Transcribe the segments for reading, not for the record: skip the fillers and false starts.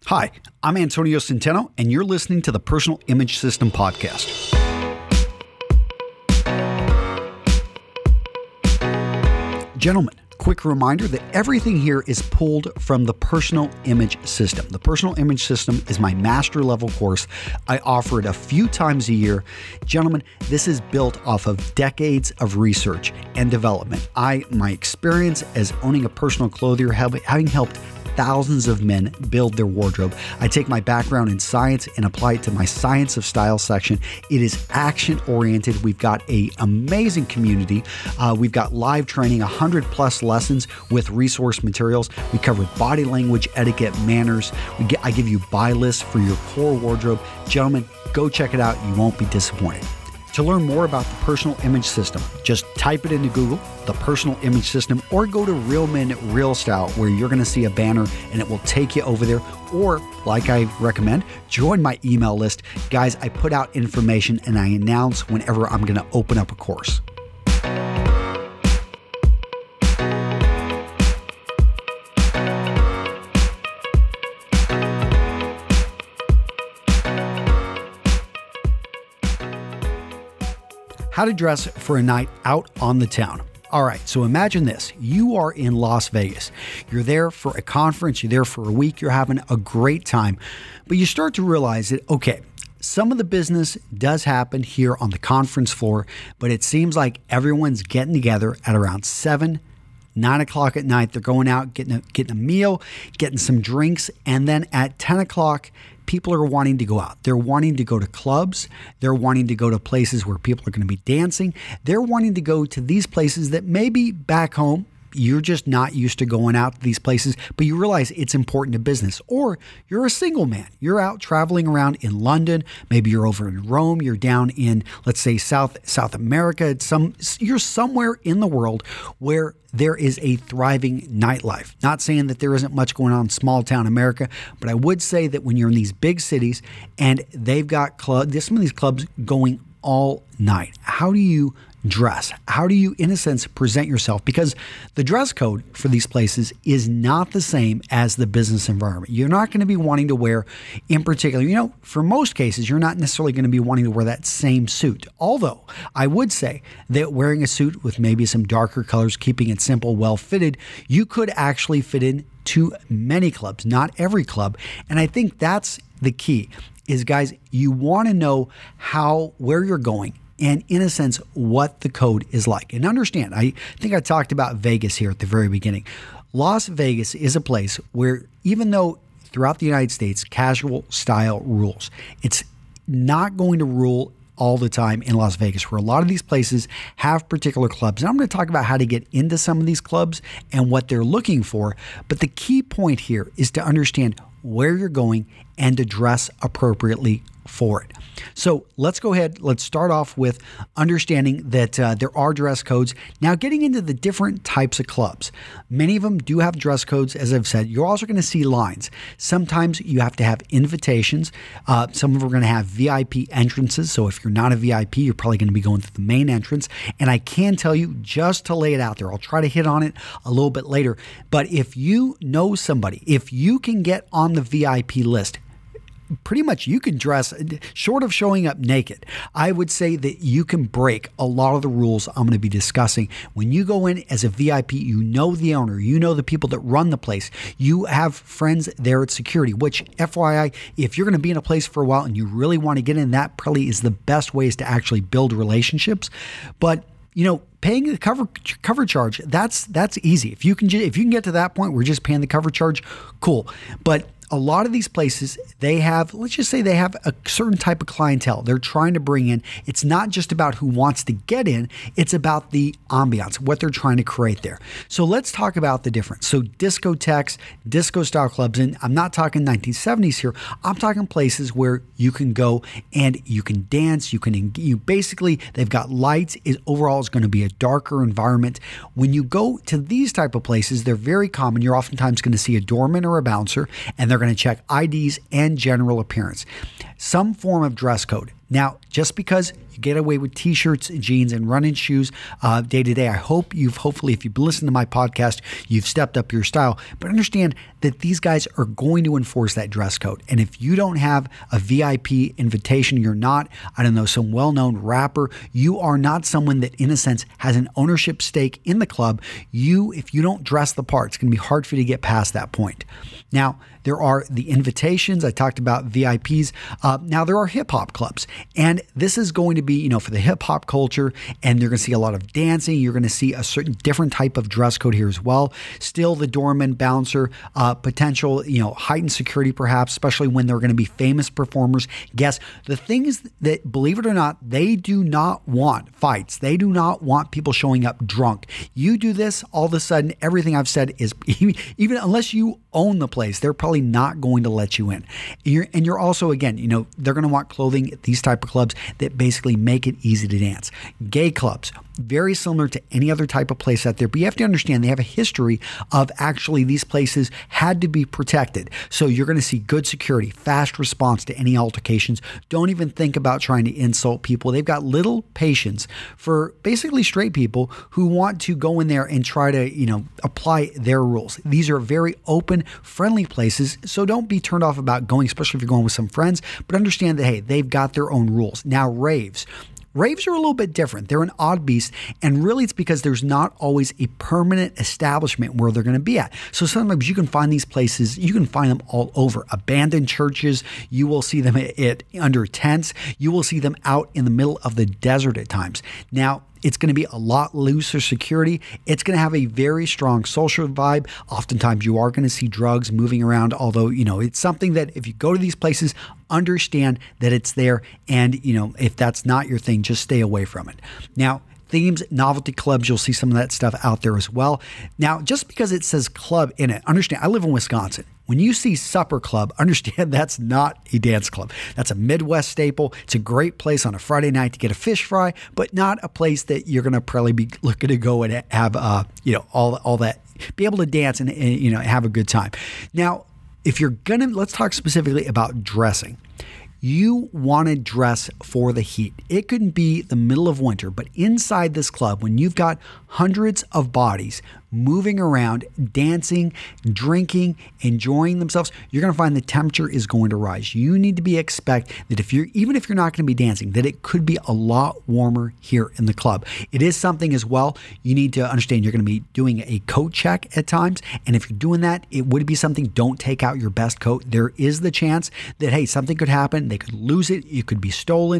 Hi, I'm Antonio Centeno, and you're listening to the Personal Image System Podcast. Gentlemen, quick reminder that everything here is pulled from the Personal Image System. The Personal Image System is my master level course. I offer it a few times a year. Gentlemen, this is built off of decades of research and development. My experience as owning a personal clothier, having helped thousands of men build their wardrobe. I take my background in science and apply it to my Science of Style section. It is action-oriented. We've got an amazing community. We've got live training, 100 plus lessons with resource materials. We cover body language, etiquette, manners. I give you buy lists for your core wardrobe. Gentlemen, go check it out. You won't be disappointed. To learn more about the Personal Image System, just type it into Google, the Personal Image System, or go to Real Men Real Style, where you're going to see a banner and it will take you over there. Or, like I recommend, join my email list. Guys, I put out information and I announce whenever I'm going to open up a course. How to dress for a night out on the town. All right, so imagine this. You are in Las Vegas. You're there for a conference. You're there for a week. You're having a great time. But you start to realize that, okay, some of the business does happen here on the conference floor, but it seems like everyone's getting together at around 7, 9 o'clock at night. They're going out, getting a meal, getting some drinks, and then at 10 o'clock, people are wanting to go out. They're wanting to go to clubs. They're wanting to go to places where people are going to be dancing. They're wanting to go to these places that maybe back home, you're just not used to going out to these places, but you realize it's important to business. Or you're a single man. You're out traveling around in London. Maybe you're over in Rome. You're down in, let's say, South America. You're somewhere in the world where there is a thriving nightlife. Not saying that there isn't much going on in small town America, but I would say that when you're in these big cities and they've got some of these clubs going all night, how do you dress? How do you, in a sense, present yourself? Because the dress code for these places is not the same as the business environment. You're not going to be wanting to wear, in particular, for most cases, you're not necessarily going to be wanting to wear that same suit. Although I would say that wearing a suit with maybe some darker colors, keeping it simple, well fitted, you could actually fit in to many clubs, not every club. And I think that's the key is, guys, you want to know where you're going and, in a sense, what the code is like. And understand, I think I talked about Vegas here at the very beginning. Las Vegas is a place where, even though throughout the United States, casual style rules, it's not going to rule all the time in Las Vegas, where a lot of these places have particular clubs. And I'm going to talk about how to get into some of these clubs and what they're looking for. But the key point here is to understand where you're going and to dress appropriately for it. So let's go ahead. Let's start off with understanding that there are dress codes. Now, getting into the different types of clubs. Many of them do have dress codes, as I've said. You're also going to see lines. Sometimes you have to have invitations. Some of them are going to have VIP entrances. So if you're not a VIP, you're probably going to be going through the main entrance. And I can tell you, just to lay it out there, I'll try to hit on it a little bit later. But if you know somebody, if you can get on the VIP list, pretty much you can dress, short of showing up naked, I would say that you can break a lot of the rules I'm going to be discussing. When you go in as a VIP, you know the owner, you know the people that run the place, you have friends there at security, which, FYI, if you're going to be in a place for a while and you really want to get in, that probably is the best ways to actually build relationships. But paying the cover charge, that's easy. If you can get to that point where you're just paying the cover charge, cool. But a lot of these places, they have, let's just say they have a certain type of clientele they're trying to bring in. It's not just about who wants to get in, it's about the ambiance, what they're trying to create there. So let's talk about the difference. So discotheques, disco style clubs, and I'm not talking 1970s here, I'm talking places where you can go and you can dance, you basically, they've got lights. Overall, it's going to be a darker environment. When you go to these type of places, they're very common. You're oftentimes going to see a doorman or a bouncer, and they're going to check IDs and general appearance. Some form of dress code. Now, just because you get away with t-shirts, jeans, and running shoes day to day, hopefully, if you've listened to my podcast, you've stepped up your style. But understand that these guys are going to enforce that dress code. And if you don't have a VIP invitation, you're not, I don't know, some well-known rapper, you are not someone that, in a sense, has an ownership stake in the club. If you don't dress the part, it's going to be hard for you to get past that point. Now, there are the invitations. I talked about VIPs. Now, there are hip-hop clubs. And this is going to be, for the hip-hop culture, and you're going to see a lot of dancing. You're going to see a certain different type of dress code here as well. Still the doorman, bouncer, potential, heightened security perhaps, especially when they're going to be famous performers. Guess the thing is that, believe it or not, they do not want fights. They do not want people showing up drunk. You do this, all of a sudden, everything I've said is, even unless you own the place, they're probably not going to let you in. And you're also, again, they're going to want clothing at these type of clubs that basically make it easy to dance. Gay clubs, very similar to any other type of place out there, but you have to understand they have a history of actually these places had to be protected. So you're going to see good security, fast response to any altercations. Don't even think about trying to insult people. They've got little patience for basically straight people who want to go in there and try to, apply their rules. These are very open, friendly places, so don't be turned off about going, especially if you're going with some friends, but understand that, hey, they've got their own rules. Now, raves. Raves are a little bit different. They're an odd beast, and really it's because there's not always a permanent establishment where they're going to be at. So sometimes you can find these places, you can find them all over. Abandoned churches, you will see them under tents, you will see them out in the middle of the desert at times. Now, it's going to be a lot looser security. It's going to have a very strong social vibe. Oftentimes you are going to see drugs moving around, although, it's something that if you go to these places, understand that it's there. And, if that's not your thing, just stay away from it. Now, themes, novelty clubs, you'll see some of that stuff out there as well. Now, just because it says club in it, understand, I live in Wisconsin. When you see supper club, understand that's not a dance club. That's a Midwest staple. It's a great place on a Friday night to get a fish fry, but not a place that you're going to probably be looking to go and have, all that, be able to dance and have a good time. Now, if you're let's talk specifically about dressing. You want to dress for the heat. It could be the middle of winter, but inside this club, when you've got hundreds of bodies moving around, dancing, drinking, enjoying themselves, you're going to find the temperature is going to rise. You need to expect that even if you're not going to be dancing, that it could be a lot warmer here in the club. It is something as well. You need to understand you're going to be doing a coat check at times. And if you're doing that, it would be something, don't take out your best coat. There is the chance that, hey, something could happen. They could lose it. It could be stolen.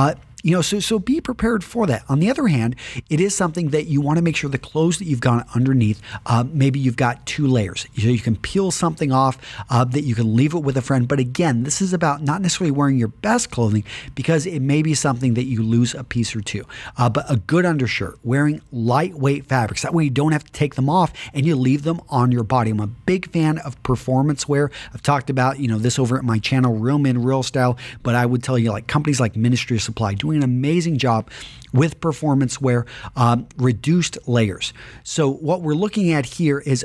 So be prepared for that. On the other hand, it is something that you want to make sure the clothes that you've got underneath, maybe you've got 2 layers. You can peel something off that you can leave it with a friend. But again, this is about not necessarily wearing your best clothing because it may be something that you lose a piece or two. But a good undershirt, wearing lightweight fabrics. That way you don't have to take them off and you leave them on your body. I'm a big fan of performance wear. I've talked about, this over at my channel, Real Men, Real Style. But I would tell you, like companies like Ministry of Supply doing an amazing job with performance wear, reduced layers. So what we're looking at here is,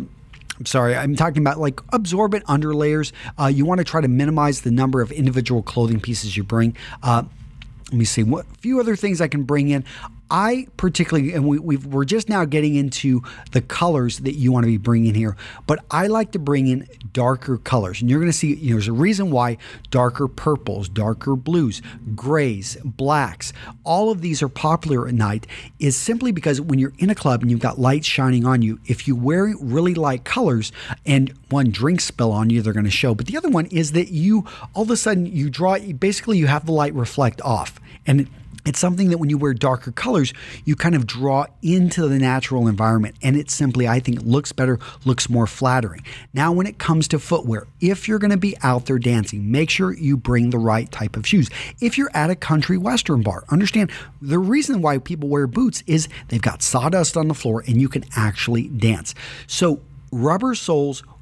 I'm talking about like absorbent underlayers. You want to try to minimize the number of individual clothing pieces you bring. Let me see what few other things I can bring in. I particularly, and we're just now getting into the colors that you want to be bringing here, but I like to bring in darker colors. And you're going to see, there's a reason why darker purples, darker blues, grays, blacks, all of these are popular at night is simply because when you're in a club and you've got lights shining on you, if you wear really light colors and one drink spill on you, they're going to show. But the other one is that all of a sudden you have the light reflect off. And it's something that when you wear darker colors, you kind of draw into the natural environment. And it simply, I think, looks better, looks more flattering. Now, when it comes to footwear, if you're going to be out there dancing, make sure you bring the right type of shoes. If you're at a country western bar, understand the reason why people wear boots is they've got sawdust on the floor and you can actually dance. So rubber soles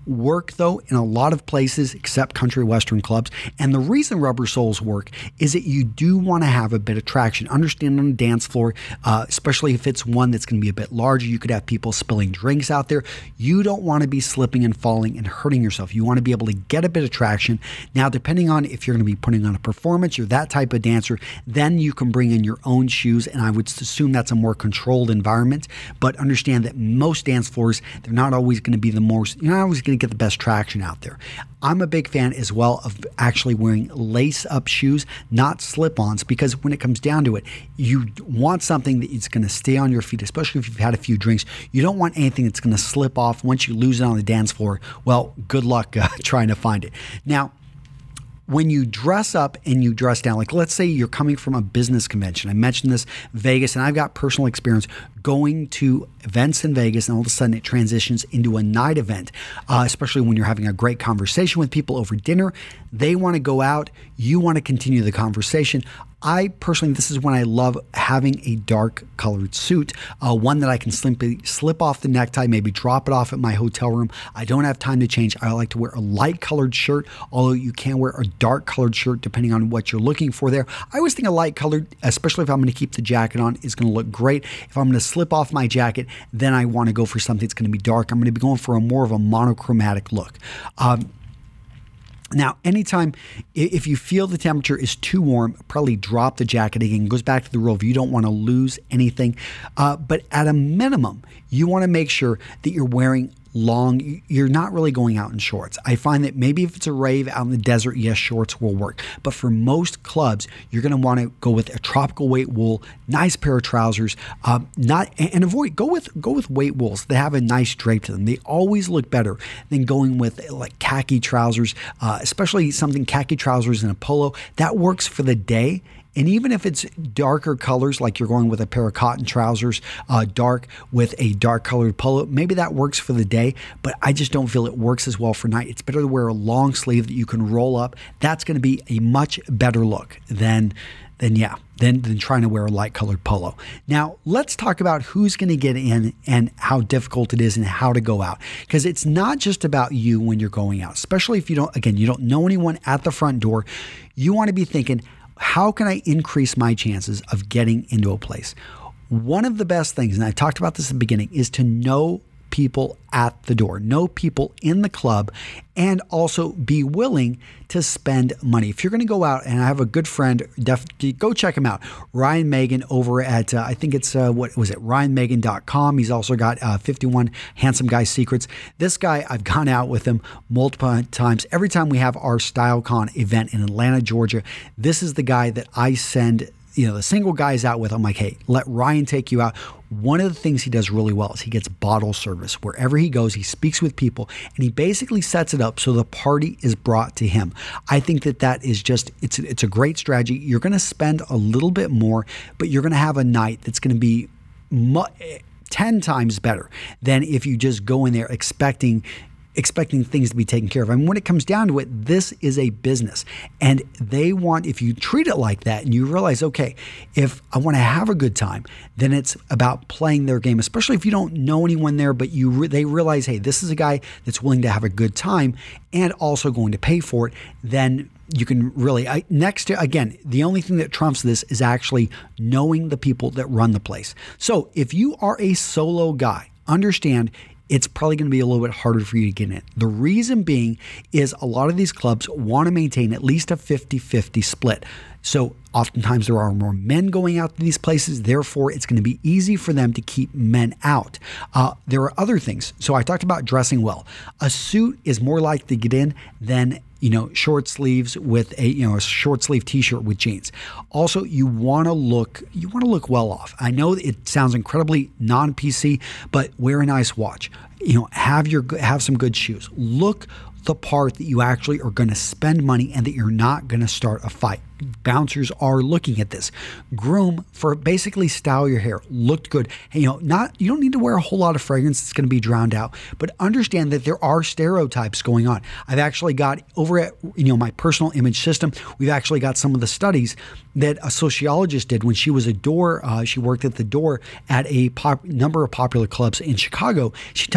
work, though, in a lot of places except country western clubs. And the reason rubber soles work is that you do want to have a bit of traction. Understand on the dance floor, especially if it's one that's going to be a bit larger, you could have people spilling drinks out there. You don't want to be slipping and falling and hurting yourself. You want to be able to get a bit of traction. Now, depending on if you're going to be putting on a performance, you're that type of dancer, then you can bring in your own shoes, and I would assume that's a more controlled environment. But understand that most dance floors, they're not always going to be you're not always going to get the best traction out there. I'm a big fan as well of actually wearing lace-up shoes, not slip-ons, because when it comes down to it, you want something that is going to stay on your feet, especially if you've had a few drinks. You don't want anything that's going to slip off once you lose it on the dance floor. Well, good luck trying to find it. Now, when you dress up and you dress down, like let's say you're coming from a business convention. I mentioned this, Vegas, and I've got personal experience going to events in Vegas, and all of a sudden it transitions into a night event, especially when you're having a great conversation with people over dinner. They want to go out. You want to continue the conversation. I personally, this is when I love having a dark colored suit, one that I can simply slip off the necktie, maybe drop it off at my hotel room. I don't have time to change. I like to wear a light colored shirt, although you can wear a dark colored shirt depending on what you're looking for there. I always think a light colored, especially if I'm going to keep the jacket on, is going to look great. If I'm going to slip off my jacket, then I want to go for something that's going to be dark. I'm going to be going for a more of a monochromatic look. Now, anytime, if you feel the temperature is too warm, probably drop the jacket again. It goes back to the rule of you don't want to lose anything. But at a minimum, you want to make sure that you're wearing you're not really going out in shorts. I find that maybe if it's a rave out in the desert, yes, shorts will work. But for most clubs, you're going to want to go with a tropical weight wool, nice pair of trousers, go with weight wools that have a nice drape to them. They always look better than going with like khaki trousers, especially something khaki trousers and a polo. That works for the day. And even if it's darker colors, like you're going with a pair of cotton trousers, dark with a dark colored polo, maybe that works for the day, but I just don't feel it works as well for night. It's better to wear a long sleeve that you can roll up. That's going to be a much better look than trying to wear a light colored polo. Now, let's talk about who's going to get in and how difficult it is and how to go out. Because it's not just about you when you're going out, especially if you don't know anyone at the front door. You want to be thinking, how can I increase my chances of getting into a place? One of the best things, and I talked about this at the beginning, is to know people at the door, know people in the club, and also be willing to spend money. If you're going to go out, and I have a good friend, definitely go check him out, Ryan Megan over at, I think it's, ryanmegan.com. He's also got 51 Handsome Guy Secrets. This guy, I've gone out with him multiple times. Every time we have our StyleCon event in Atlanta, Georgia, this is the guy that I send the single guys out with. I'm like, hey, let Ryan take you out. One of the things he does really well is he gets bottle service. Wherever he goes, he speaks with people, and he basically sets it up so the party is brought to him. I think that is just, it's a great strategy. You're going to spend a little bit more, but you're going to have a night that's going to be 10 times better than if you just go in there expecting things to be taken care of. I mean, when it comes down to it, this is a business, and if you treat it like that and you realize, okay, if I want to have a good time, then it's about playing their game, especially if you don't know anyone there, but they realize, hey, this is a guy that's willing to have a good time and also going to pay for it, then you can really, the only thing that trumps this is actually knowing the people that run the place. So if you are a solo guy, understand it's probably going to be a little bit harder for you to get in. The reason being is a lot of these clubs want to maintain at least a 50-50 split. So oftentimes there are more men going out to these places. Therefore, it's going to be easy for them to keep men out. There are other things. So I talked about dressing well. A suit is more likely to get in than short sleeves with a short sleeve t-shirt with jeans. Also, you want to look well off. I know it sounds incredibly non-PC, but wear a nice watch. Have some good shoes. Look the part that you actually are going to spend money and that you're not going to start a fight. Bouncers are looking at this. Groom for basically style your hair. Looked good. Hey, you don't need to wear a whole lot of fragrance that's going to be drowned out, but understand that there are stereotypes going on. I've actually got over at my personal image system, we've actually got some of the studies that a sociologist did when she was she worked at the door at a number of popular clubs in Chicago. She talked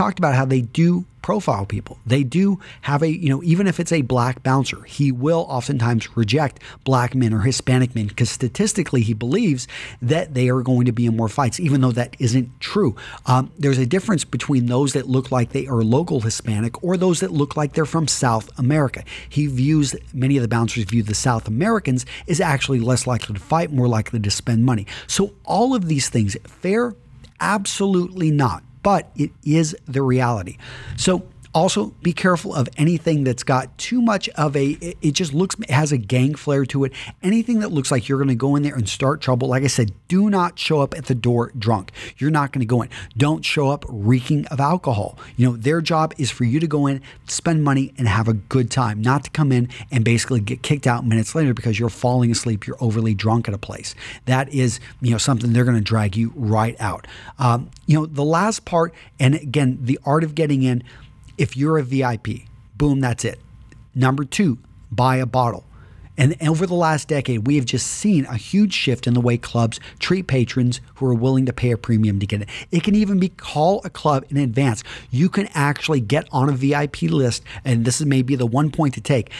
talked about how they do profile people. They do have even if it's a black bouncer, he will oftentimes reject black men or Hispanic men because statistically he believes that they are going to be in more fights, even though that isn't true. There's a difference between those that look like they are local Hispanic or those that look like they're from South America. Many of the bouncers view the South Americans as actually less likely to fight, more likely to spend money. So all of these things, fair? Absolutely not. But it is the reality. So also be careful of anything that's got too much of it just has a gang flair to it. Anything that looks like you're going to go in there and start trouble. Like I said, do not show up at the door drunk. You're not going to go in. Don't show up reeking of alcohol. Their job is for you to go in, spend money, and have a good time, not to come in and basically get kicked out minutes later because you're falling asleep, you're overly drunk at a place. That is, something they're going to drag you right out. The last part, and again, the art of getting in, if you're a VIP, boom, that's it. Number 2, buy a bottle. And over the last decade, we have just seen a huge shift in the way clubs treat patrons who are willing to pay a premium to get it. It can even be call a club in advance. You can actually get on a VIP list, and this is maybe the one point to take.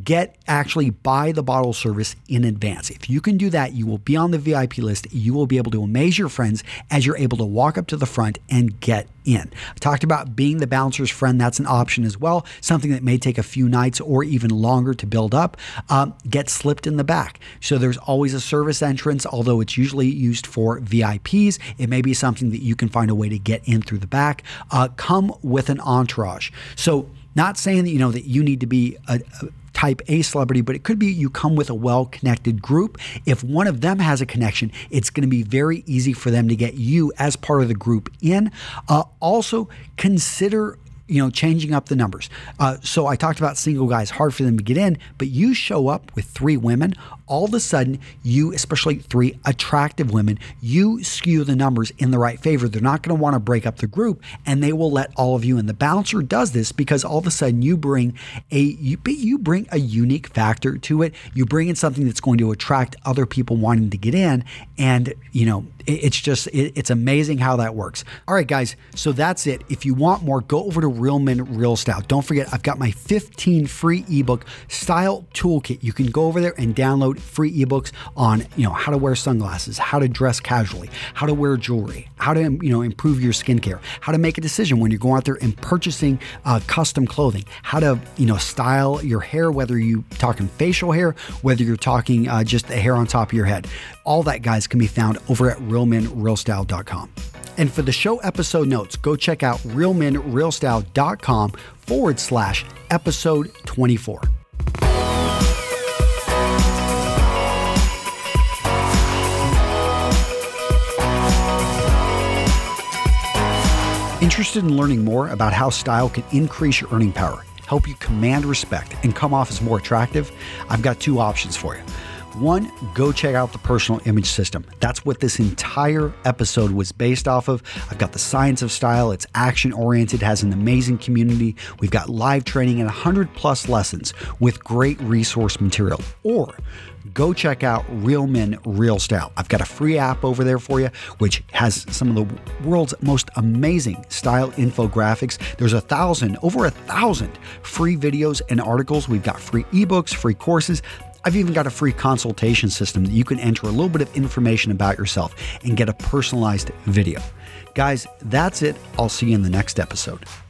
Buy the bottle service in advance. If you can do that, you will be on the VIP list. You will be able to amaze your friends as you're able to walk up to the front and get in. I talked about being the bouncer's friend. That's an option as well. Something that may take a few nights or even longer to build up. Get slipped in the back. So there's always a service entrance, although it's usually used for VIPs. It may be something that you can find a way to get in through the back. Come with an entourage. So not saying that, that you need to be a type A celebrity, but it could be you come with a well-connected group. If one of them has a connection, it's going to be very easy for them to get you as part of the group in. Also, consider changing up the numbers. So I talked about single guys, hard for them to get in, but you show up with 3 women, all of a sudden especially 3 attractive women, you skew the numbers in the right favor. They're not going to want to break up the group, and they will let all of you in. The bouncer does this because all of a sudden you bring a unique factor to it. You bring in something that's going to attract other people wanting to get in, and it's amazing how that works. All right, guys, so that's it. If you want more, go over to Real Men, Real Style. Don't forget, I've got my 15 free ebook style toolkit. You can go over there and download free ebooks on, how to wear sunglasses, how to dress casually, how to wear jewelry, how to, improve your skincare, how to make a decision when you're going out there and purchasing custom clothing, how to, style your hair, whether you're talking facial hair, whether you're talking just the hair on top of your head. All that, guys, can be found over at realmenrealstyle.com. And for the show episode notes, go check out realmenrealstyle.com/episode 24. Interested in learning more about how style can increase your earning power, help you command respect, and come off as more attractive? I've got 2 options for you. 1, go check out the Personal Image System. That's what this entire episode was based off of. I've got the science of style. It's action-oriented, has an amazing community. We've got live training and 100+ lessons with great resource material. Or go check out Real Men, Real Style. I've got a free app over there for you, which has some of the world's most amazing style infographics. There's over 1,000 free videos and articles. We've got free ebooks, free courses. I've even got a free consultation system that you can enter a little bit of information about yourself and get a personalized video. Guys, that's it. I'll see you in the next episode.